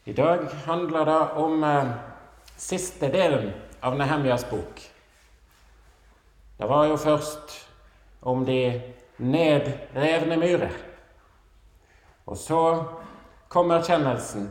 I dag handler det om siste delen av Nehemjas bok. Det var jo først om de nedrevne myrer. Og så kom erkjennelsen.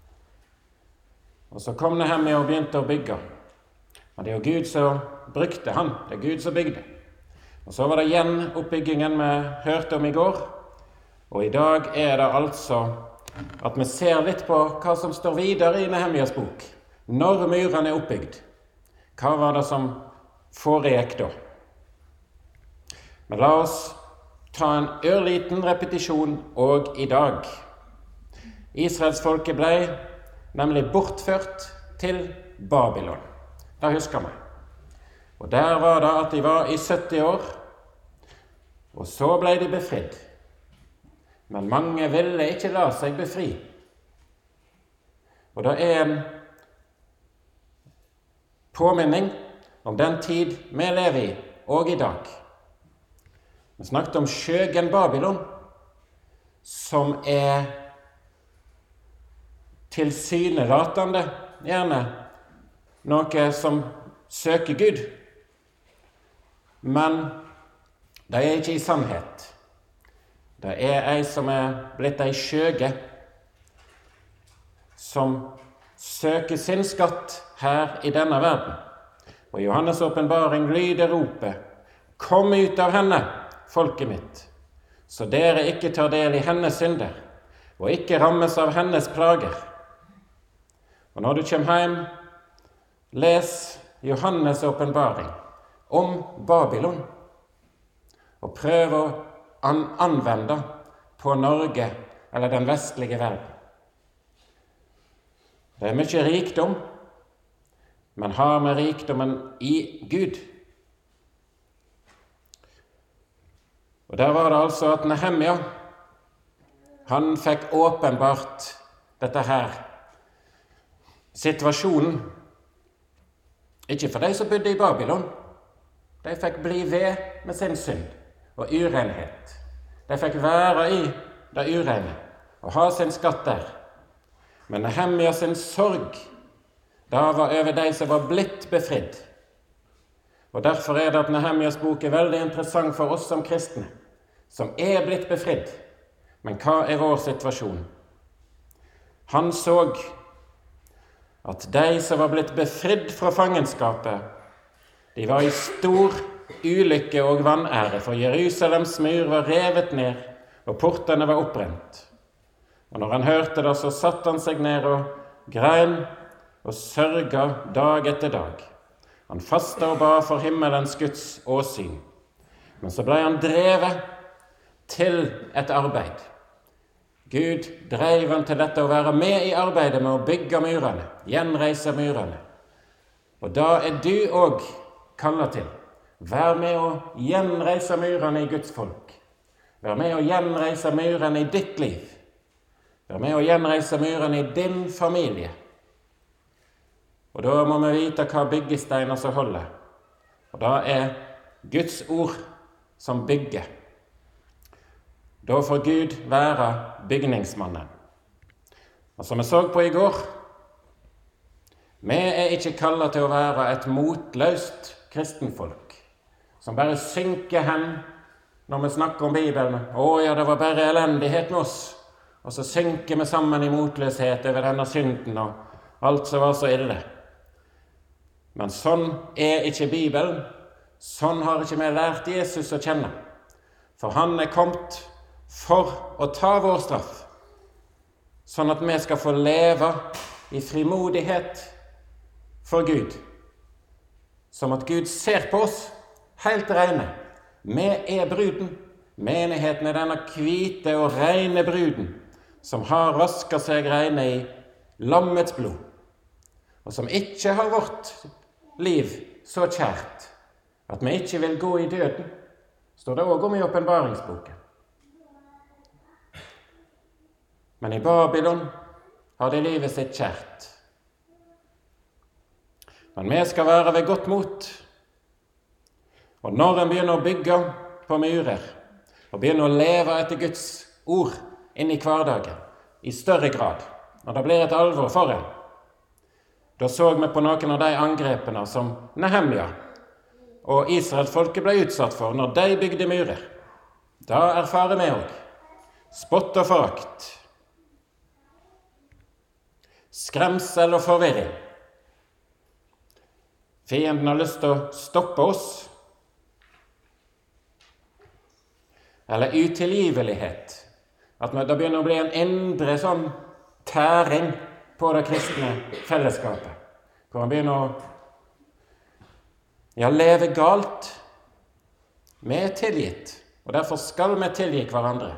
Og så kom Nehemja og begynte å bygge. Men det er jo Gud som brukte han, det er Gud som bygde. Og så var det igjen oppbyggingen vi hørte om i går. Og i dag er det altså at vi ser litt på hva som står videre i Nehemjas bok. Når myrene er oppbygd, hva var det som foregikk da? Men la oss ta en ørliten repetisjon og i dag. Israelsfolket ble nemlig bortført til Babylon. Det husker vi. Og der var det at de var i 70 år, og så ble de befridd. Men mange ville ikke la seg befri. Og det er en påminning om den tid vi lever i, og i dag. Vi snakket om skjøgen Babylon, som er tilsynelatende gjerne noe som søker Gud. Men det er ikke i sannhet. Det er ei som er blitt ei skjøge, som søker sin skatt her i denne verden. Og i Johannes' åpenbaring lyder ropet: «Kom ut av henne, folket mitt, så dere ikke tar del i hennes synder, og ikke rammes av hennes plager.» Og når du kommer hjem, les Johannes' åpenbaring om Babylon, og prøv å anvende på Norge eller den vestlige verden. Det er mye rikdom, men har med rikdommen i Gud. Og der var det altså at Nehemja, han fikk åpenbart dette her, situasjonen, ikke for de som bodde i Babylon. De fikk bli ved med sin synd og urenhet. De fikk være i det urene og ha sin skatt der. Men Nehemja sin sorg, da var over de som var blitt befridd. Og derfor er det at Nehemjas bok er veldig interessant for oss som kristne, som er blitt befridd. Men hva er vår situasjon? Han så at de som var blitt befridd fra fangenskapet, de var i stor ulykke og vanære, for Jerusalems mur var revet ned, og portene var opprent. Og når han hørte det, så satt han seg ned og grein og sørga dag etter dag. Han fastet og ba for himmelens Guds åsyn. Men så ble han drevet til et arbeid. Gud drev han til dette å være med i arbeidet med å bygge murene, gjenreise murene. Og da er du også kallet til. Vær med å gjenreise murene i Guds folk. Vær med å gjenreise murene i ditt liv. Vær med å gjenreise murene i din familie. Og da må vi vite hva byggesteiner som holder. Og da er Guds ord som bygger. Da får Gud være bygningsmannen. Og som vi så på i går, vi er ikke kallet til å være et motløst kristenfolk, som bare synker hen når vi snakker om Bibelen. Ja, det var bare elendighet med oss. Og så synker vi sammen i motløshet over denne synden og alt som var så ille. Men sånn er ikke Bibelen. Sånn har ikke vi lært Jesus å kjenne. For han er kommet for å ta vår straff, sånn at vi skal få leve i frimodighet for Gud. Som at Gud ser på oss helt rene. Vi er bruden. Menigheten er denne hvite og rene bruden, som har vasket seg rene i lammets blod, og som ikke har vårt liv så kjært at vi ikke vil gå i døden, står det også om i åpenbaringsboken. Men i Babylon har de livet sitt kjært. Men vi skal være ved godt mot. Og når en begynner å bygge på murer, og begynner å leve etter Guds ord inn i hverdagen, i større grad, når det blir et alvor for en. Da så vi på noen av de angrepene som Nehemja og Israelsfolket ble utsatt for når de bygde murer. Da erfarer vi også spott og forakt, skremsel og forvirring. Fienden har lyst til å stoppe oss, eller utilgivelighet, at det begynner å bli en indre sånn tæring på det kristne fellesskapet, hvor man begynner å leve galt. Vi er tilgitt, og derfor skal vi tilgi hverandre.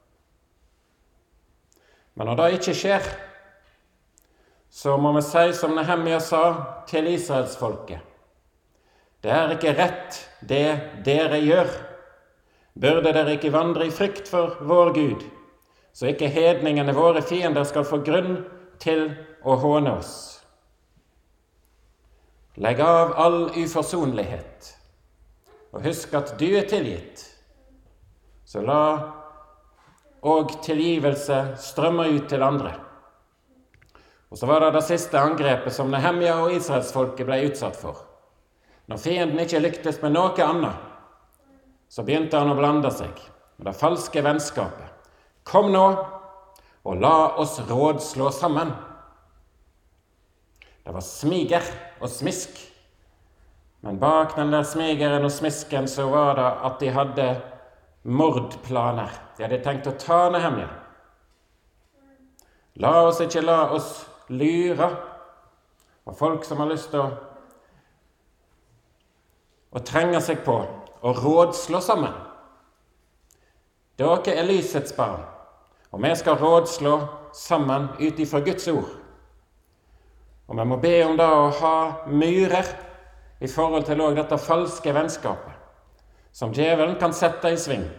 Men når det ikke skjer, så må vi si som Nehemja sa til Israelsfolket: det er ikke rett det dere gjør. Burde dere ikke vandre i frykt for vår Gud, så ikke hedningene, våre fiender, skal få grunn til å håne oss. Legg av all uforsonlighet, og husk at du er tilgitt. Så la og tilgivelse strømme ut til andre. Og så var det siste angrepet som Nehemja og Israelsfolket ble utsatt for. Når fienden ikke lyktes med noe annet, så begynte han å blande seg med det falske vennskapet. Kom nå, og la oss rådslå sammen. Det var smiger og smisk, men bak den der smigeren og smisken så var det at de hadde mordplaner. De hadde tenkt å ta Nehemja. La oss ikke la oss lure av folk som har lyst til å trenge seg på og rådslå sammen. Dere er lysets barn, og vi skal rådslå sammen ut ifra Guds ord. Og vi må be om det å ha murer i forhold til også dette falske vennskapet, som djevelen kan sette i sving.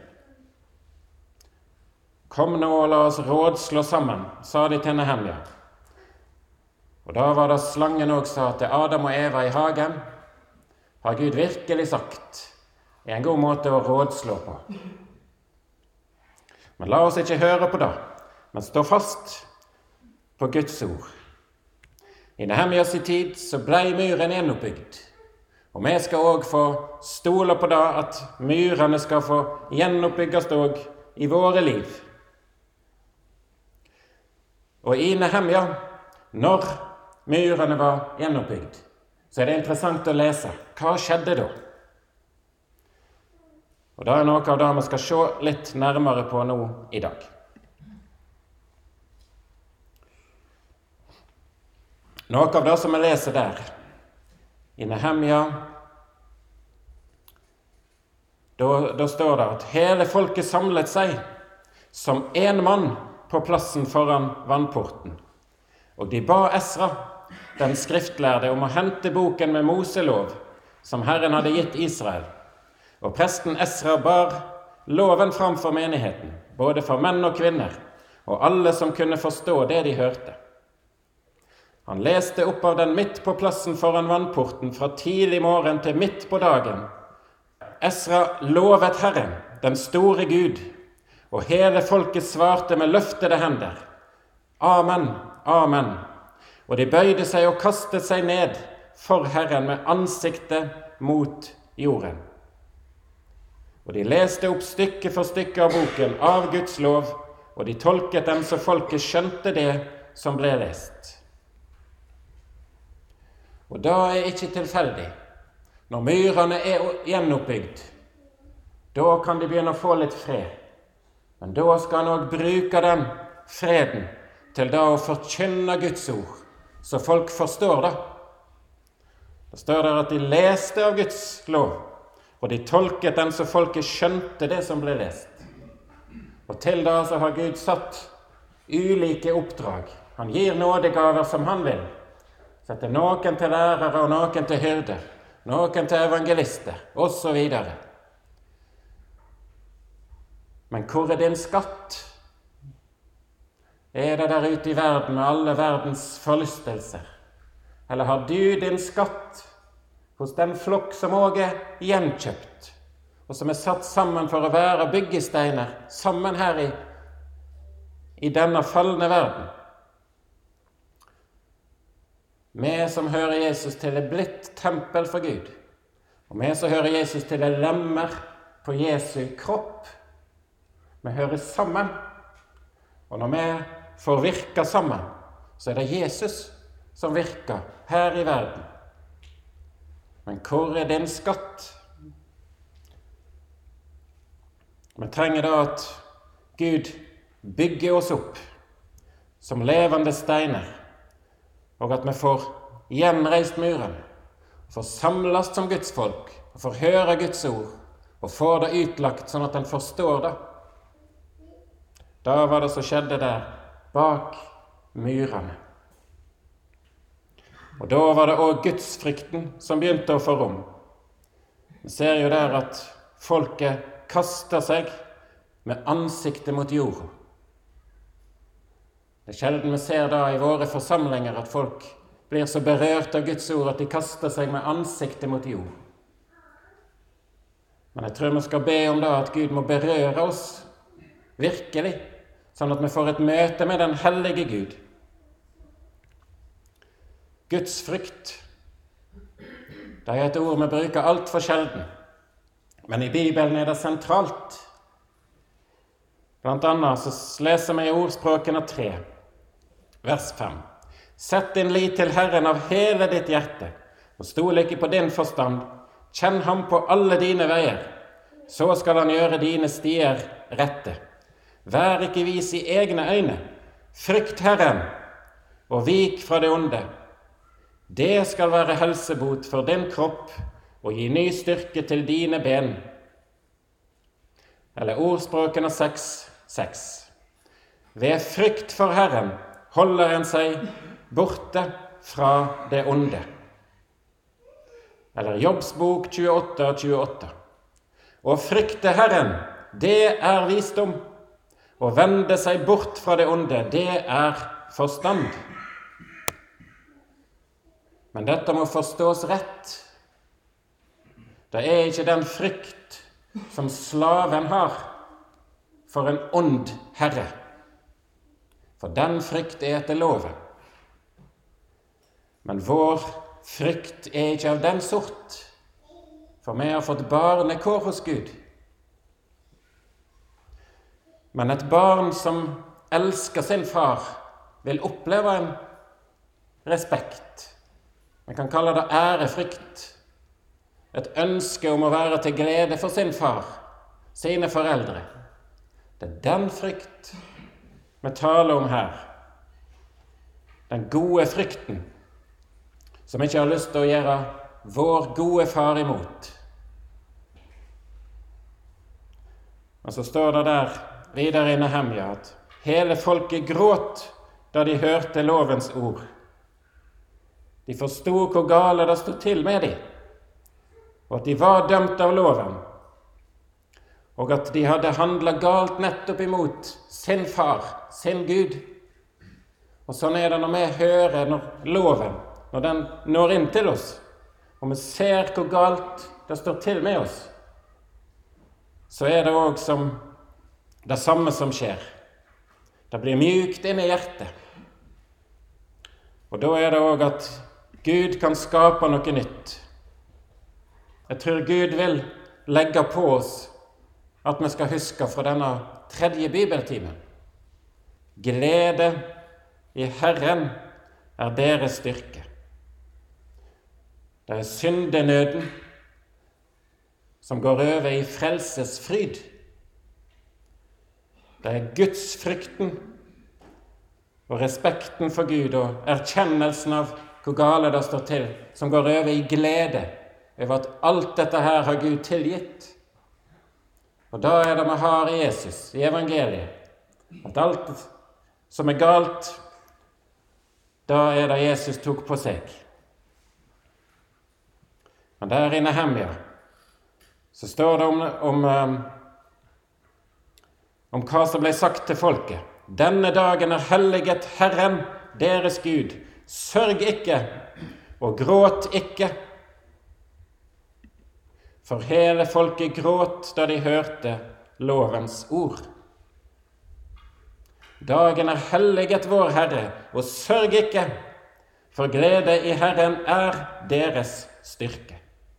Kom nå og la oss rådslå sammen, sa de til Nehemja. Og da var det slangen også til Adam og Eva i hagen. Har Gud virkelig sagt, er en god måte å rådslå på. Men la oss ikke høre på det, men stå fast på Guds ord. I Nehemjas tid så ble muren gjenoppbygd, og vi skal også få stole på det at murene skal få gjenoppbygges også i våre liv. Og i Nehemja, når murene var gjenoppbygd, så er det interessant å lese. Hva skjedde da? Og det er noe av det vi skal se litt nærmere på nå i dag. Noe av det som vi leser der, i Nehemja, da står det at hele folket samlet seg som en mann på plassen foran vannporten. Og de ba Esra, den skriftlærde, om å hente boken med Moselov, som Herren hadde gitt Israel. Og presten Esra bar loven fram for menigheten, både for menn og kvinner, og alle som kunne forstå det de hørte. Han leste opp av den midt på plassen foran vannporten fra tidlig morgen til midt på dagen. Esra lovet Herren, den store Gud, og hele folket svarte med løftede hender. Amen, amen. Og de bøyde seg og kastet seg ned for Herren med ansiktet mot jorden. Og de leste opp stykke for stykke av boken av Guds lov, og de tolket dem så folket skjønte det som ble lest. Og da er ikke tilfeldig. Når myrene er gjenoppbygd, da kan de begynne å få litt fred. Men da skal han også bruke den freden til da å forkynne Guds ord, så folk forstår det. Det står der at de leste av Guds lov, og de tolket den så folket skjønte det som ble lest. Og til da så har Gud satt ulike oppdrag. Han gir nådegaver som han vil. Setter noen til lærere og noen til hyrder, noen til evangelister, og så videre. Men hvor er din skatt? Er det der ute i verden med alle verdens forlystelser? Eller har du din skatt hos den flokk som også er gjenkjøpt, og som er satt sammen for å være byggesteiner sammen her i denne fallende verden? Vi som hører Jesus til, blitt tempel for Gud. Og vi som hører Jesus til, lemmer på Jesu kropp. Vi hører sammen. Og når vi får virke sammen, så det Jesus som virker her i verden. Men hvor din skatt? Vi trenger da at Gud bygger oss opp som levende steiner, og at vi får gjenreist murene, får samles som Guds folk, og får høre Guds ord, og får det utlagt sånn at en forstår det. Da var det som skjedde der bak murene. Og da var det også gudsfrykten som begynte å få rom. Vi ser jo der at folket kaster seg med ansiktet mot jorda. Det sjelden vi ser da i våre forsamlinger at folk blir så berørt av Guds ord at de kaster seg med ansiktet mot jord. Men jeg tror vi skal be om da at Gud må berøre oss virkelig, sånn at vi får et møte med den hellige Gud. Guds frykt, det er et ord vi bruker alt for sjelden, men i Bibelen er det sentralt. Blant annet så leser vi i Ordspråkene 3, vers 5. Sett din lit til Herren av hele ditt hjerte, og stol ikke på din forstand. Kjenn ham på alle dine veier, så skal han gjøre dine stier rette. Vær ikke vis i egne øyne, frykt Herren, og vik fra det onde. Det skal være helsebot for din kropp, og gi ny styrke til dine ben. Eller Ordspråkene 6:6. Ved frykt for Herren holder en seg borte fra det onde. Eller Jobbs bok 28:28. Å frykte Herren, det er visdom. Å vende seg bort fra det onde, det er forstand. Men dette må forstås rett. Det er ikke den frykt som slaven har for en ond herre. For den frykt er etter loven. Men vår frykt er ikke av den sort, for vi har fått barnekår hos Gud. Men et barn som elsker sin far, vil oppleve en respekt. Man kan kalle det ærefrykt. Et ønske om å være til glede for sin far, sine foreldre. Det er den frykt vi taler om her. Den gode frykten, som ikke har lyst til å gjøre vår gode far imot. Og så står det der videre i Nehemja at hele folket gråt da de hørte lovens ord. De forstod hvor gale det stod til med dem, og at de var dømt av loven, og at de hadde handlet galt nettopp imot sin far, sin Gud. Og sånn er det når vi hører loven, når den når inn til oss, og vi ser hvor galt det står til med oss, så er det også som det samme som skjer. Det blir mjukt inn i hjertet. Og da er det også at Gud kan skape noe nytt. Jeg tror Gud vil legge på oss at vi skal huske fra denne tredje bibeltimen. Glede i Herren er deres styrke. Det er syndenøden som går over i frelsesfryd. Det er gudsfrykten og respekten for Gud og erkjennelsen av hvor gale det står til, som går over i glede over at alt dette her har Gud tilgitt. Og da er det vi har i Jesus, i evangeliet, at alt som er galt, da er det Jesus tok på seg. Men der i Nehemja så står det om hva som ble sagt til folket. Denne dagen er helliget Herren, deres Gud. Sørg ikke, og gråt ikke. For hele folket gråt da de hørte lovens ord. Dagen er helliget vår Herre, og sørg ikke, for glede i Herren deres styrke.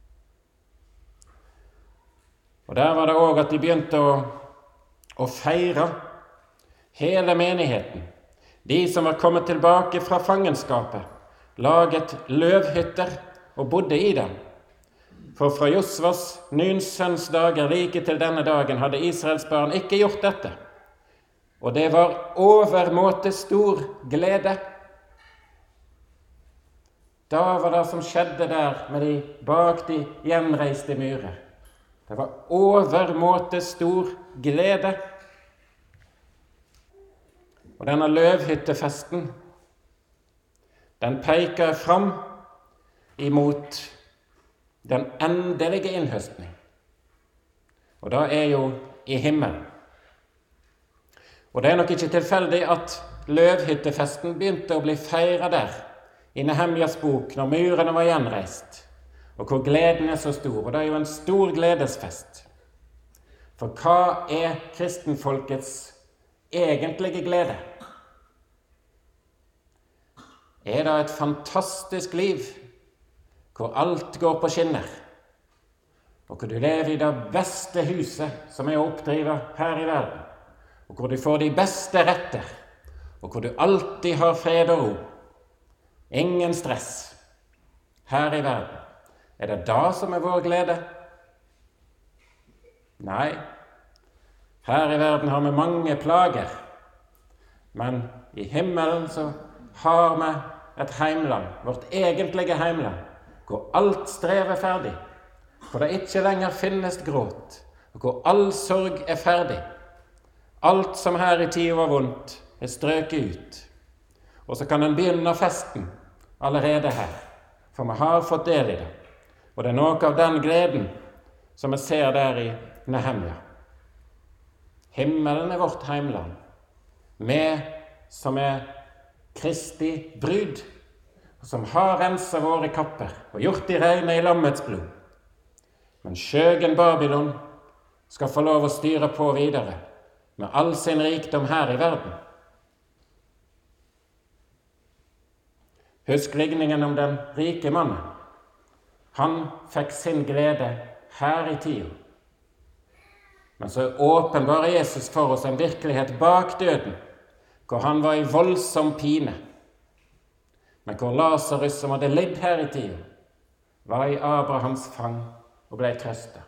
Og der var det også at de begynte å feire hele menigheten. De som var kommet tilbake fra fangenskapet, laget løvhytter og bodde i dem. For fra Josvas, Nuns sønns dager, like til denne dagen, hadde Israels barn ikke gjort dette. Og det var overmåte stor glede. Da var det som skjedde der med bak de gjenreiste myrer. Det var overmåte stor glede. Og denne løvhyttefesten, den peker fram imot den endelige innhøstning. Og det er jo i himmelen. Og det er nok ikke tilfeldig at løvhyttefesten begynte å bli feiret der, i Nehemjas bok, når murene var gjenreist, og hvor gleden er så stor. Og det er jo en stor gledesfest. For hva er kristenfolkets egentlige glede? Er det et fantastisk liv, hvor alt går på skinner, og hvor du lever i det beste huset som er å oppdrive her i verden, og hvor du får de beste retter, og hvor du alltid har fred og ro, ingen stress her i verden? Er det da som er vår glede? Nei, her i verden har vi mange plager, men i himmelen så har vi et heimland, vårt egentlige heimland, hvor alt strev er ferdig, hvor det ikke lenger finnes gråt, og hvor all sorg er ferdig. Alt som her i tida var vondt er strøket ut, og så kan en begynne festen allerede her, for vi har fått del i det. Og det er noe av den gleden som vi ser der i Nehemja. Himmelen er vårt heimland, vi som er Kristi brud, og som har renset våre kapper og gjort de reine i lammets blod. Men skjøgen Babylon skal få lov å styre på videre med all sin rikdom her i verden. Husk ligningen om den rike mannen. Han fikk sin glede her i tida. Men så åpenbarer Jesus for oss en virkelighet bak døden, hvor han var i voldsom pine, men hvor Lazarus, som hadde lidd her i tida, var i Abrahams fang og ble trøstet.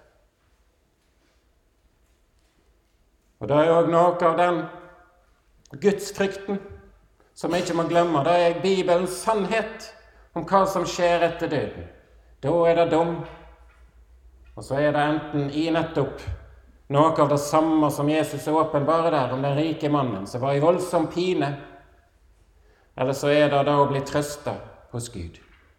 Og det er også noe av den gudsfrykten som vi ikke må glemme. Det er Bibelens sannhet om hva som skjer etter døden. Da er det dom, og så er det enten i nettopp noe av det samme som Jesus åpenbarer der om den rike mannen som var i voldsom pine, eller så er det da å bli trøstet hos Gud.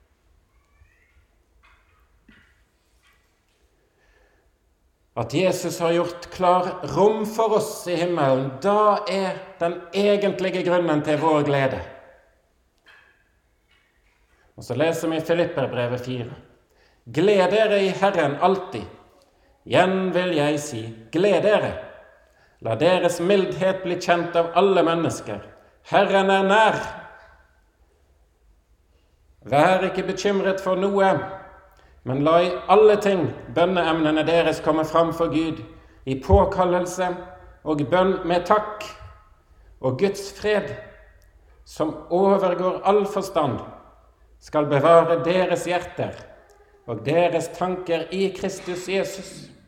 At Jesus har gjort klar rom for oss i himmelen, da er den egentlige grunnen til vår glede. Og så leser vi i Filipperbrevet 4. Gled dere i Herren alltid. Igjen vil jeg si, gled dere. La deres mildhet bli kjent av alle mennesker. Herren er nær. Vær ikke bekymret for noe, men la i alle ting bønneemnene deres komme fram for Gud, i påkallelse og bønn med takk, og Guds fred, som overgår all forstand, skal bevare deres hjerter og deres tanker i Kristus Jesus.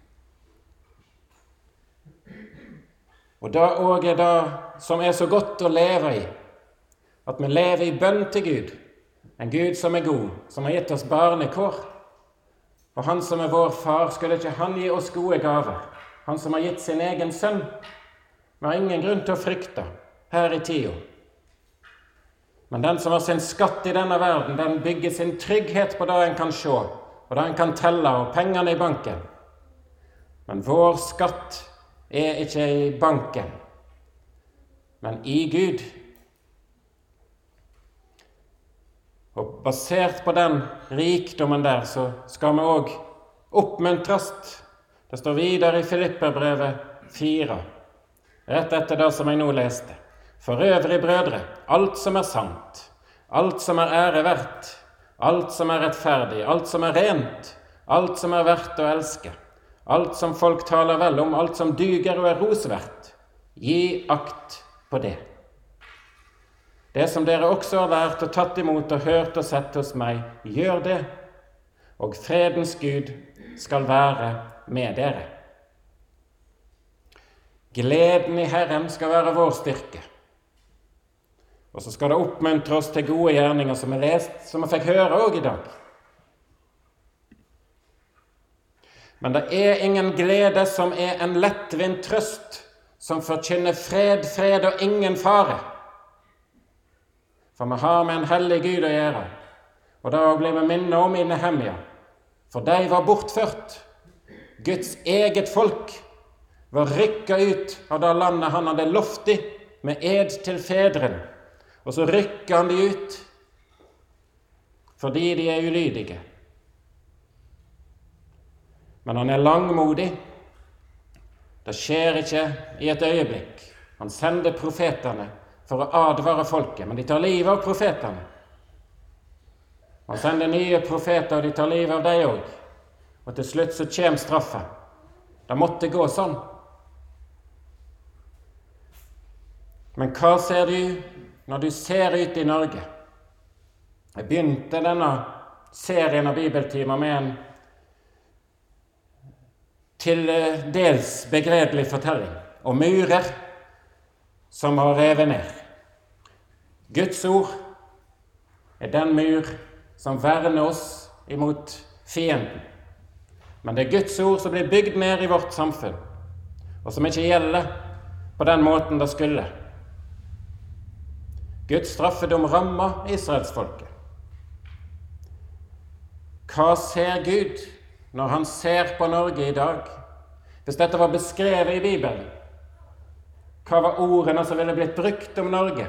Og da også er det som er så godt å leve i, at vi lever i bønn til Gud, en Gud som er god, som har gitt oss barnekår. Og han som er vår far, skulle ikke han gi oss gode gaver? Han som har gitt sin egen sønn. Vi har ingen grunn til å frykte her i tida. Men den som har sin skatt i denne verden, den bygger sin trygghet på det en kan se, og det en kan telle, og pengene i banken. Men vår skatt er ikke i banken, men i Gud. Og basert på den rikdommen der, så skal vi også oppmuntres. Det står videre i Filipperbrevet 4, rett etter det som jeg nå leste. For øvrig, brødre, alt som er sant, alt som er ære verdt, alt som er rettferdig, alt som er rent, alt som er verdt å elske, alt som folk taler vel om, alt som duger og er rosverdt, gi akt på det. Det som dere også har lært og tatt imot og hørt og sett hos meg, gjør det, og fredens Gud skal være med dere. Gleden i Herren skal være vår styrke. Og så skal det oppmuntre oss til gode gjerninger som er lest, som vi fikk høre også i dag. Men det er ingen glede som er en lettvint trøst, som forkynner fred og ingen fare. For vi har med en hellig Gud å gjøre, og da blir vi minnet om i Nehemia. For de var bortført. Guds eget folk var rykket ut av det landet han hadde lovt i med ed til fedren. Og så rykker han de ut fordi de er ulydige. Men han er langmodig. Det skjer ikke i et øyeblikk. Han sender profetene for å advare folket, men de tar livet av profetene. Han sender nye profeter, og de tar livet av dem også. Og til slutt så kommer straffen. Det måtte gå sånn. Men hva ser du når du ser ut i Norge? Jeg begynte denne serien av bibeltimer med en til dels begredelig fortelling om murer som har revet ned. Guds ord er den mur som verner oss imot fienden. Men det er Guds ord som blir bygd ned i vårt samfunn, og som ikke gjelder på den måten det skulle. Guds straffedom rammer israelsfolket. Hva ser Gud når han ser på Norge i dag? Hvis dette var beskrevet i Bibelen, hva var ordene som ville blitt brukt om Norge?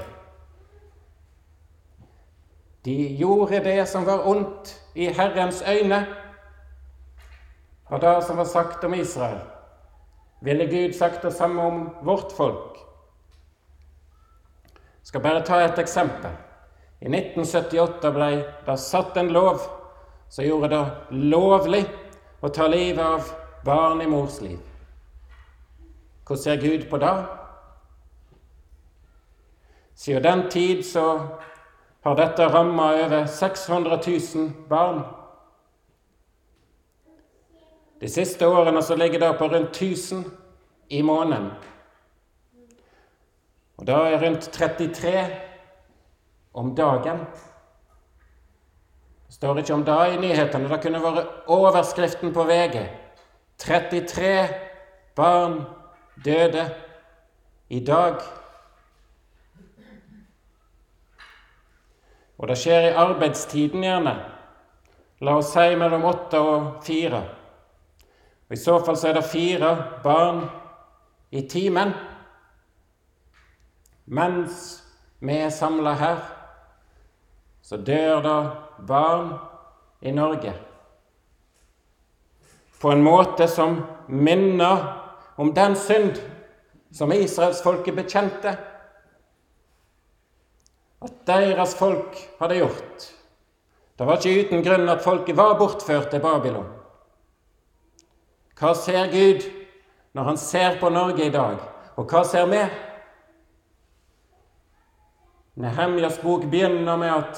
De gjorde det som var ondt i Herrens øyne. Og det som var sagt om Israel, ville Gud sagt det samme om vårt folk. Jeg skal bare ta et eksempel. I 1978 ble det satt en lov som gjorde det lovlig å ta livet av barn i mors liv. Hvordan ser Gud på det? Siden den tid så har dette rammet over 600 000 barn. De siste årene så ligger det på rundt 1000 i måneden. Og da er rundt 33 om dagen. Det står ikke om det i nyhetene, det kunne vært overskriften på VG. 33 barn døde i dag. Og det skjer i arbeidstiden gjerne. La oss si mellom 8 og 4. Og i så fall så er det 4 barn i timen. Mens vi er samlet her, så dør det barn i Norge. På en måte som minner om den synd som israelsfolket bekjente. At deres folk hadde gjort. Det var ikke uten grunn at folket var bortført til Babylon. Hva ser Gud når han ser på Norge i dag? Og hva ser vi? Nehemjas bok begynner med at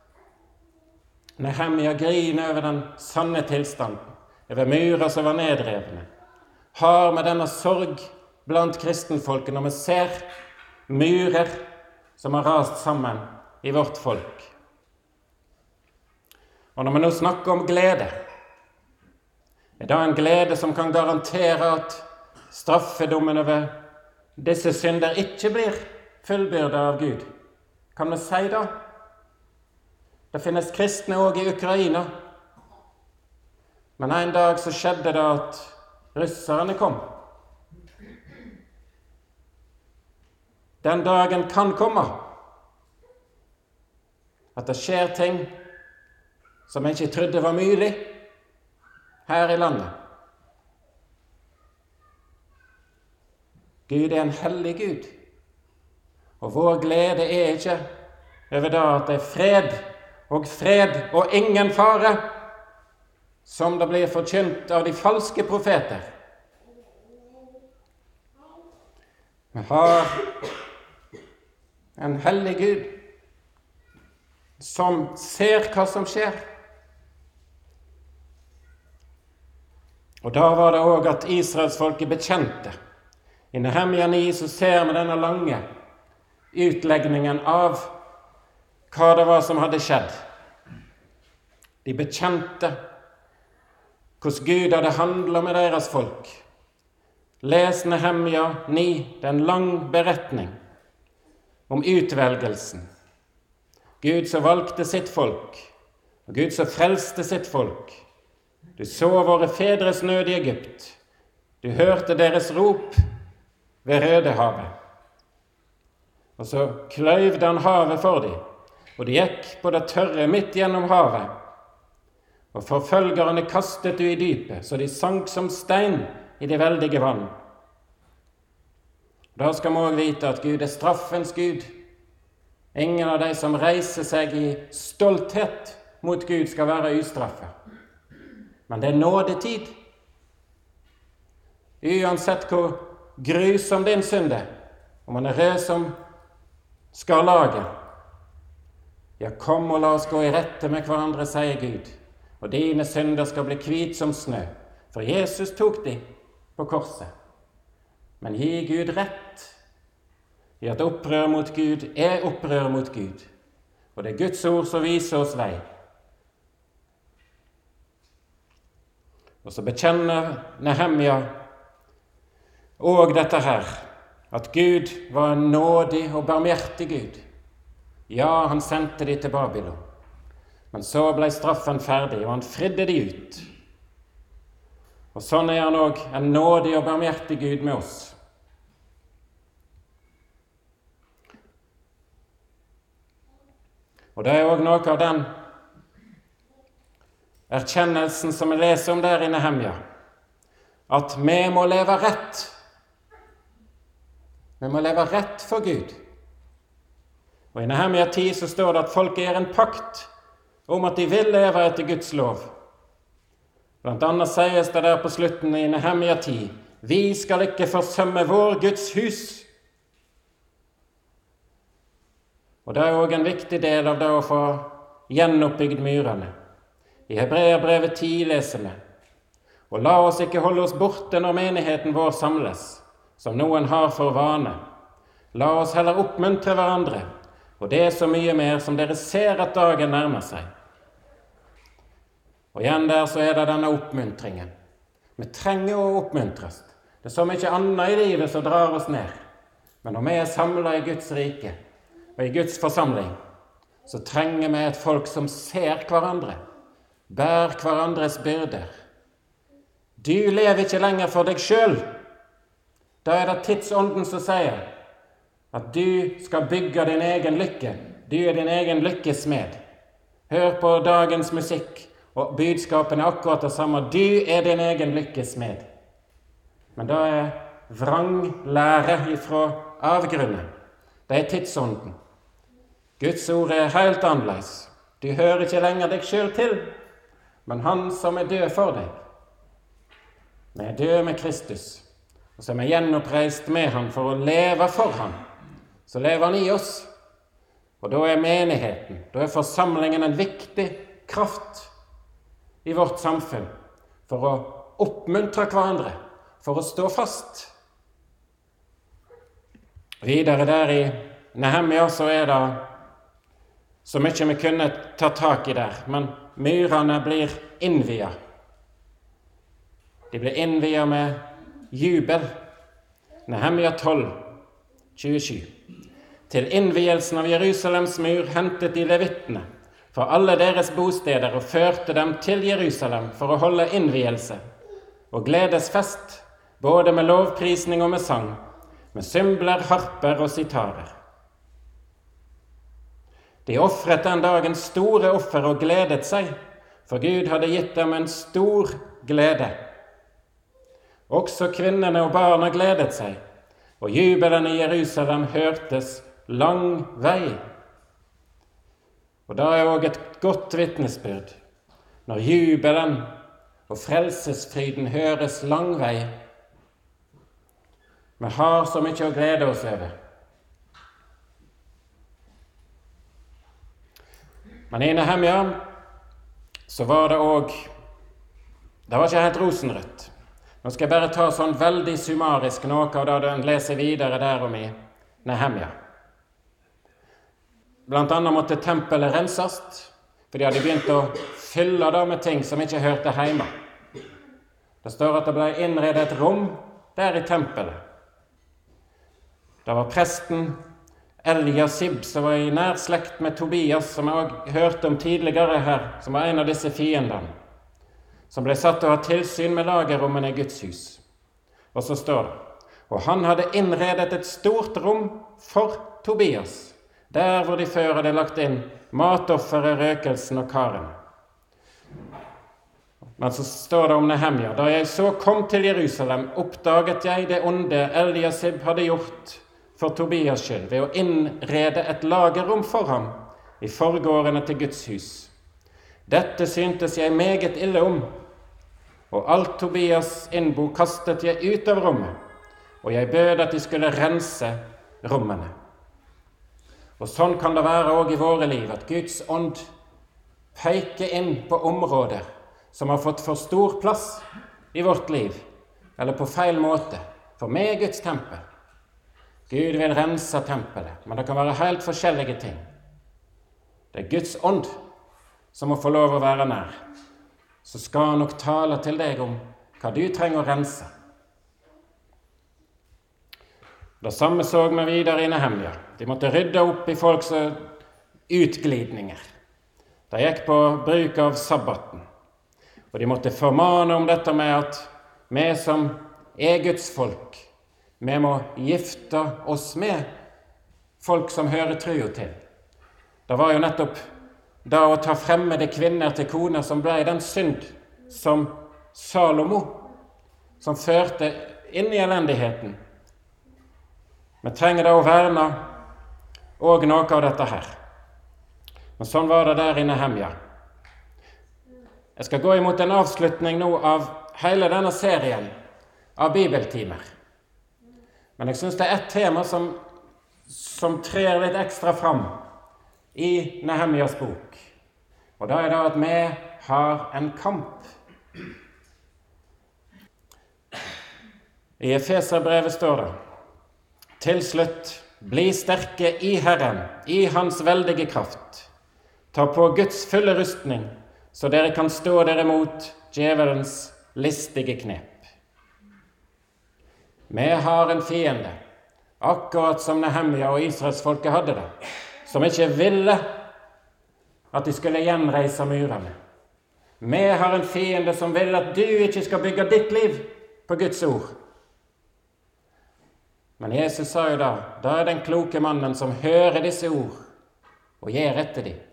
Nehemja griner over den sanne tilstanden, over murer som var nedrevne. Har med denne sorg blant kristenfolket når vi ser murer som har rast sammen i vårt folk. Og når vi nå snakker om glede, er det en glede som kan garantere at straffedommen over disse synder ikke blir fullbyrdet av Gud. Kan vi si det? Det finnes kristne også i Ukraina. Men en dag så skjedde det at russerne kom. Den dagen kan komme at det skjer ting som jeg ikke trodde var mulig her i landet. Gud er en hellig Gud, og vår glede er ikke over da at det er fred og ingen fare, som det blir forkynt av de falske profeter. Vi har en hellig Gud som ser hva som skjer. Og da var det også at Israelsfolket bekjente. I Nehemia 9 så ser vi denne lange utlegningen av hva det var som hadde skjedd. De bekjente hvordan Gud hadde handlet med deres folk. Les Nehemia 9, det er en lang beretning om utvelgelsen. Gud som valgte sitt folk, og Gud som frelste sitt folk. Du så våre fedres nød i Egypt. Du hørte deres rop ved Rødehavet. Og så kløyvde han havet for dem, og de gikk på det tørre midt gjennom havet. Og forfølgerne kastet du i dypet, så de sank som stein i de veldige vann. Da skal vi også vite at Gud er straffens Gud. Ingen av de som reiser seg i stolthet mot Gud skal være ustraffet. Men det er nådetid. Uansett hvor grusom din synd er, om man er rød som skarlaget. Ja, kom og la oss gå i rette med hverandre, sier Gud, og dine synder skal bli hvit som snø, for Jesus tok de på korset. Men gi Gud rett i at opprør mot Gud er opprør mot Gud, og det er Guds ord som viser oss vei. Og så bekjenner Nehemia og dette her, at Gud var en nådig og barmhjertig Gud. Ja, han sendte de til Babylon, men så ble straffen ferdig, og han fridde de ut. Og sånn er han også en nådig og barmhjertig Gud med oss. Og det er også noe av den erkjennelsen som vi leser om der i Nehemia, at vi må leve rett. Vi må leve rett for Gud. Og i Nehemia 10 så står det at folk er en pakt om at de vil leve etter Guds lov. Blant annet sies det der på slutten i Nehemia 10, vi skal ikke forsømme vår Guds hus. Og det er også en viktig del av det å få gjenoppbygd myrene. I Hebreerbrevet 10 leser vi, og la oss ikke holde oss borte når menigheten vår samles, som noen har for vane. La oss heller oppmuntre hverandre, og det er så mye mer som dere ser at dagen nærmer seg. Og igjen der så er det denne oppmuntringen. Vi trenger å oppmuntres. Det er så mye annet i livet som drar oss ned. Men når vi er samlet i Guds rike, og i Guds forsamling, så trenger vi et folk som ser hverandre, bær hverandres byrder. Du lever ikke lenger for deg selv. Da er det tidsånden som sier at du skal bygge din egen lykke. Du er din egen lykkesmed. Hør på dagens musikk, og budskapen er akkurat det samme. Du er din egen lykkesmed. Men da er vranglære ifra avgrunnen. Det er tidsånden. Guds ord er helt annerledes. Du hører ikke lenger deg selv til, men han som er død for deg. Vi er døde med Kristus, og så er vi gjenoppreist med han for å leve for han. Så lever han i oss, og da er menigheten, da er forsamlingen en viktig kraft i vårt samfunn for å oppmuntre hverandre, for å stå fast. Videre der i Nehemia så er det så mye vi kunne ta tak i der, men myrene blir innviet. De blir innviet med jubel. Nehemia 12, 27. Til innvielsen av Jerusalems mur hentet de levittene fra alle deres bosteder og førte dem til Jerusalem for å holde innvielse og gledesfest, både med lovprisning og med sang, med symbler, harper og sitarer. De offret den dagen store offer og gledet seg, for Gud hadde gitt dem en stor glede. Også kvinnene og barna gledet seg, og jubelen i Jerusalem hørtes lang vei. Og da er også et godt vitnesbyrd når jubelen og frelsesfryden høres lang vei. Vi har så mye å glede oss over. Men i Nehemja så var det også, det var ikke helt rosenrødt. Nå skal jeg bare ta sånn veldig summarisk noe av det en leser videre der om i Nehemja. Blant annet måtte tempelet renses, for de hadde begynt å fylle det med ting som ikke hørte hjemme. Det står at det ble innredet et rom der i tempelet. Det var presten Eliasib, som var i nær slekt med Tobias, som jeg også hørte om tidligere her, som var en av disse fiendene, som ble satt til å ha tilsyn med lagerrommene i Guds hus. Og så står det, og han hadde innredet et stort rom for Tobias, der hvor de før hadde lagt inn matofferet, røkelsen og karene. Men så står det om Nehemja, da jeg så kom til Jerusalem, oppdaget jeg det onde Eliasib hadde gjort for Tobias skyld, ved å innrede et lagerrom for ham i forgårdene til Guds hus. Dette syntes jeg meget ille om, og alt Tobias innbo kastet jeg ut av rommet, og jeg bød at de skulle rense rommene. Og sånn kan det være også i våre liv, at Guds ånd peker inn på områder som har fått for stor plass i vårt liv, eller på feil måte, for vi er Guds tempel. Gud vil rense tempelet, men det kan være helt forskjellige ting. Det er Guds ånd som må få lov å være nær. Så skal han nok tale til deg om hva du trenger å rense. Det samme så vi videre i Nehemja. De måtte rydde opp i folks utglidninger. De gikk på bruk av sabbaten. Og de måtte formane om dette med at vi som er Guds folk, vi må gifte oss med folk som hører trua til. Det var jo nettopp da å ta fremmede kvinner til koner som ble den synd som Salomo, som førte inn i elendigheten. Vi trenger da å verne og noe av dette her. Men sånn var det der i Nehemja. Jeg skal gå imot en avslutning nå av hele denne serien av bibeltimer. Men jeg synes det er et tema som trer litt ekstra fram i Nehemjas bok. Og da er det at vi har en kamp. I Efeserbrevet står det, til slutt, bli sterke i Herren, i hans veldige kraft. Ta på Guds fulle rustning, så dere kan stå dere mot djevelens listige knep. Vi har en fiende, akkurat som Nehemja og Israelsfolket hadde det, som ikke ville at de skulle gjenreise murene. Vi har en fiende som vil at du ikke skal bygge ditt liv på Guds ord. Men Jesus sa jo da er den kloke mannen som hører disse ord og gjør etter dem.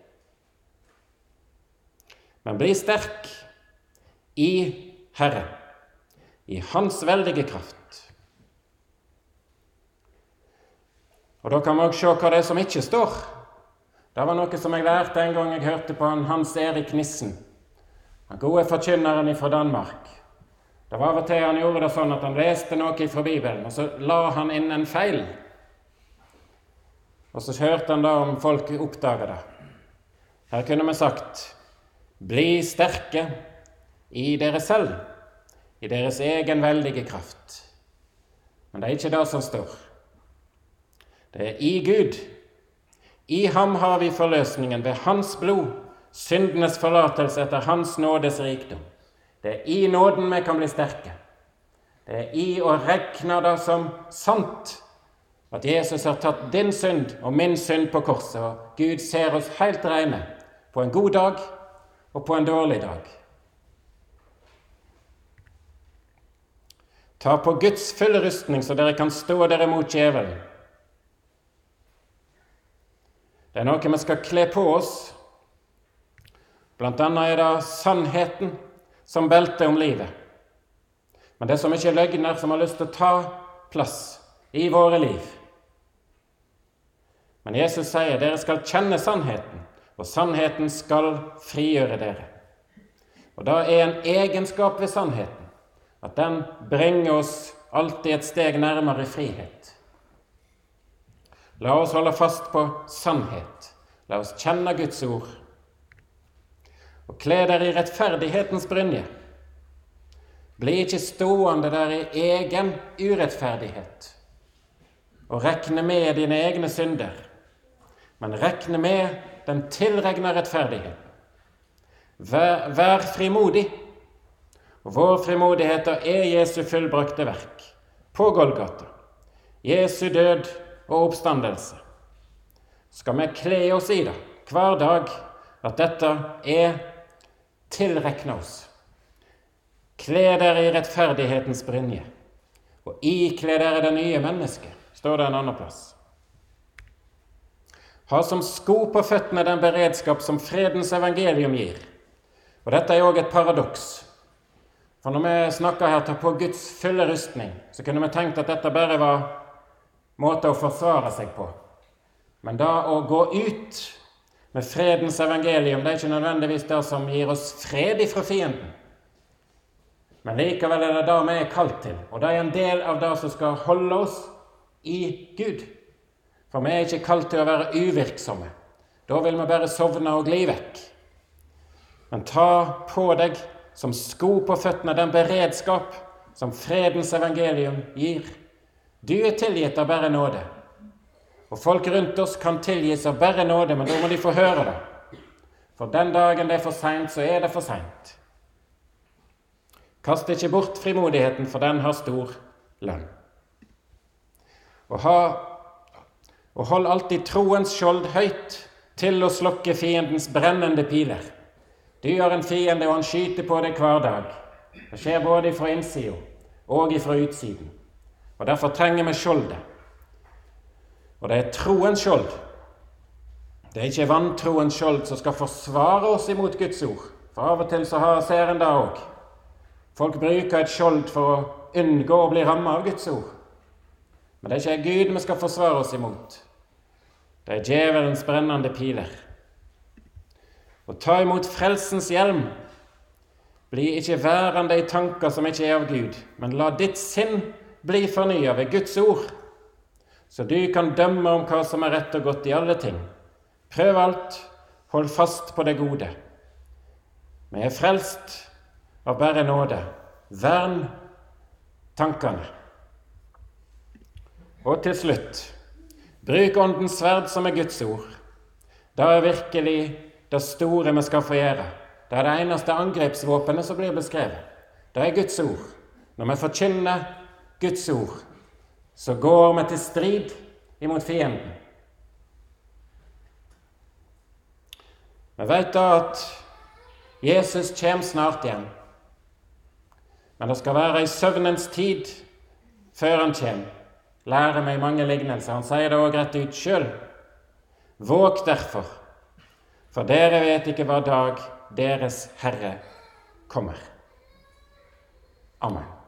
Men bli sterk i Herre, i hans veldige kraft. Og da kan vi også se hva det er som ikke står. Det var noe som jeg lærte en gang jeg hørte på Hans Erik Nissen, den gode forkynneren fra Danmark. Det var av og til han gjorde det sånn at han leste noe fra Bibelen, og så la han inn en feil. Og så hørte han da om folk oppdaget det. Her kunne vi sagt, bli sterke i dere selv, i deres egen veldige kraft. Men det er ikke det som står. Det er i Gud. I ham har vi forløsningen ved hans blod, syndenes forlatelse etter hans nådes rikdom. Det er i nåden vi kan bli sterke. Det er i å regne det som sant at Jesus har tatt din synd og min synd på korset, og Gud ser oss helt rene på en god dag og på en dårlig dag. Ta på Guds fulle rustning, så dere kan stå dere mot djevelen. Det er noe vi skal kle på oss. Blant annet er det sannheten som belte om livet. Men det er så mye løgner som har lyst til å ta plass i våre liv. Men Jesus sier, dere skal kjenne sannheten, og sannheten skal frigjøre dere. Og da er en egenskap ved sannheten at den bringer oss alltid et steg nærmere frihet. La oss holde fast på sannhet. La oss kjenne Guds ord. Og kle dere i rettferdighetens brynje. Bli ikke stående der i egen urettferdighet og rekne med dine egne synder, men rekne med den tilregna rettferdigheten. Vær frimodig, og vår frimodighet er Jesu fullbrakte verk på Golgata, Jesu død og oppstandelse. Skal vi kle oss i det hver dag at dette er tilrekna oss. Kle dere i rettferdighetens brynje, og ikle dere det nye mennesket, står det en annen plass. Ha som sko på føttene den beredskap som fredens evangelium gir. Og dette er også et paradoks. For når vi snakker her til på Guds fulle rustning, så kunne vi tenkt at dette bare var måte å forsvare seg på. Men da å gå ut med fredens evangelium, det er ikke nødvendigvis det som gir oss fred ifra fienden. Men likevel er det det vi er kalt til, og det er en del av det som skal holde oss i Gud. For vi er ikke kalt til å være uvirksomme. Da vil vi bare sovne og gli vekk. Men ta på deg som sko på føttene den beredskap som fredens evangelium gir. Du er tilgitt av bare nåde. Og folk rundt oss kan tilgis av bare nåde, men da må de få høre det. For den dagen det er for sent, så er det for sent. Kast ikke bort frimodigheten, for den har stor lønn. Og hold alltid troens skjold høyt til å slokke fiendens brennende piler. Du har en fiende, og han skyter på deg hver dag. Det skjer både fra innsiden og fra utsiden. Og derfor trenger vi skjoldet. Og det er troens skjold. Det er ikke vantroens skjold som skal forsvare oss imot Guds ord. For av og til så ser en det også. Folk bruker et skjold for å unngå å bli rammet av Guds ord. Men det er ikke Gud vi skal forsvare oss imot. Det er djevelens brennende piler. Og ta imot frelsens hjelm. Bli ikke værende i tanker som ikke er av Gud, men la ditt sinn bli fornyet ved Guds ord, så du kan dømme om hva som er rett og godt i alle ting. Prøv alt, hold fast på det gode. Vi er frelst av bare nåde. Vern tankene. Og til slutt, bruk åndens sverd som er Guds ord. Det er virkelig det store vi skal få gjøre. Det er det eneste angrepsvåpenet som blir beskrevet. Det er Guds ord. Når vi forkynner Guds ord, så går vi til strid imot fienden. Vi vet da at Jesus kommer snart igjen. Men det skal være i søvnens tid før han kommer. Lærer meg mange lignelser. Han sier det også rett ut selv. Våg derfor, for dere vet ikke hva dag deres Herre kommer. Amen.